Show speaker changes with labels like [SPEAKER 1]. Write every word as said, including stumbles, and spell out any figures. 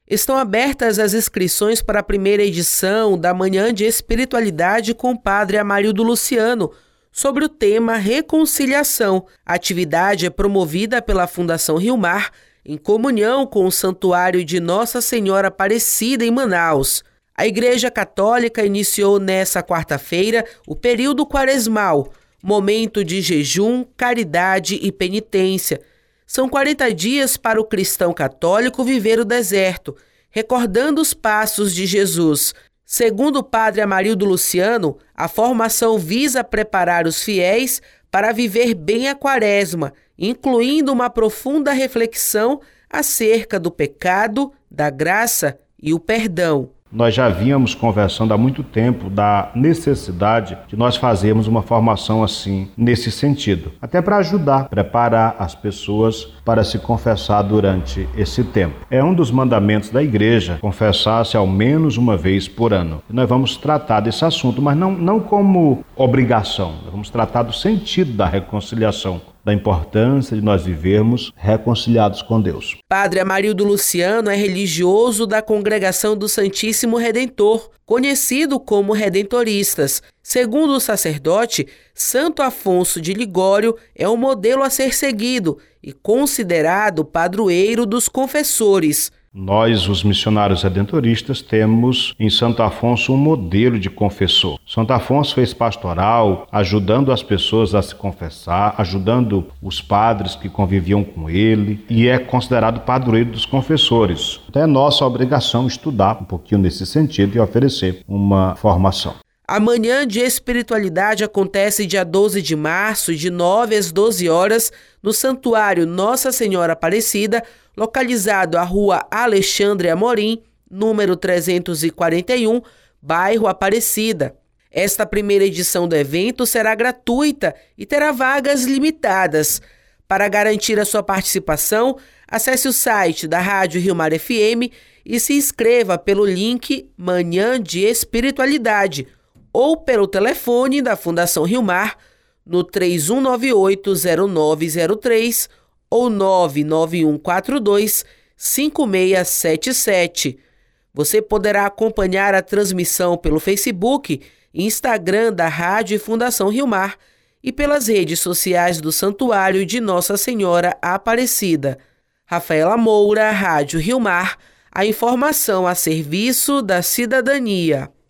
[SPEAKER 1] Estão abertas as inscrições para a primeira edição da Manhã de Espiritualidade com o Padre Amarildo Luciano, sobre o tema Reconciliação. A atividade é promovida pela Fundação Rio Mar, em comunhão com o Santuário de Nossa Senhora Aparecida em Manaus. A Igreja Católica iniciou nesta quarta-feira o período quaresmal, momento de jejum, caridade e penitência. São quarenta dias para o cristão católico viver o deserto, recordando os passos de Jesus. Segundo o Padre Amarildo Luciano, a formação visa preparar os fiéis para viver bem a quaresma, incluindo uma profunda reflexão acerca do pecado, da graça e o perdão.
[SPEAKER 2] Nós já vínhamos conversando há muito tempo da necessidade de nós fazermos uma formação assim, nesse sentido. Até para ajudar, preparar as pessoas para se confessar durante esse tempo. É um dos mandamentos da igreja, confessar-se ao menos uma vez por ano. E nós vamos tratar desse assunto, mas não, não como obrigação. Nós vamos tratar do sentido da reconciliação, da importância de nós vivermos reconciliados com Deus.
[SPEAKER 1] Padre Amarildo Luciano é religioso da Congregação do Santíssimo Redentor, conhecido como Redentoristas. Segundo o sacerdote, Santo Afonso de Ligório é um modelo a ser seguido e considerado padroeiro dos confessores.
[SPEAKER 2] Nós, os missionários redentoristas, temos em Santo Afonso um modelo de confessor. Santo Afonso fez pastoral, ajudando as pessoas a se confessar, ajudando os padres que conviviam com ele, e é considerado padroeiro dos confessores. Então é nossa obrigação estudar um pouquinho nesse sentido e oferecer uma formação.
[SPEAKER 1] A Manhã de Espiritualidade acontece dia doze de março, de nove às doze horas, no Santuário Nossa Senhora Aparecida, localizado à Rua Alexandre Amorim, número trezentos e quarenta e um, bairro Aparecida. Esta primeira edição do evento será gratuita e terá vagas limitadas. Para garantir a sua participação, acesse o site da Rádio Rio Mar F M e se inscreva pelo link Manhã de Espiritualidade ou pelo telefone da Fundação Rio Mar no três um nove oito zero nove zero três ou nove nove um quatro dois cinco seis sete sete. Você poderá acompanhar a transmissão pelo Facebook e Instagram da Rádio e Fundação Rio Mar e pelas redes sociais do Santuário de Nossa Senhora Aparecida. Rafaela Moura, Rádio Rio Mar, a informação a serviço da cidadania.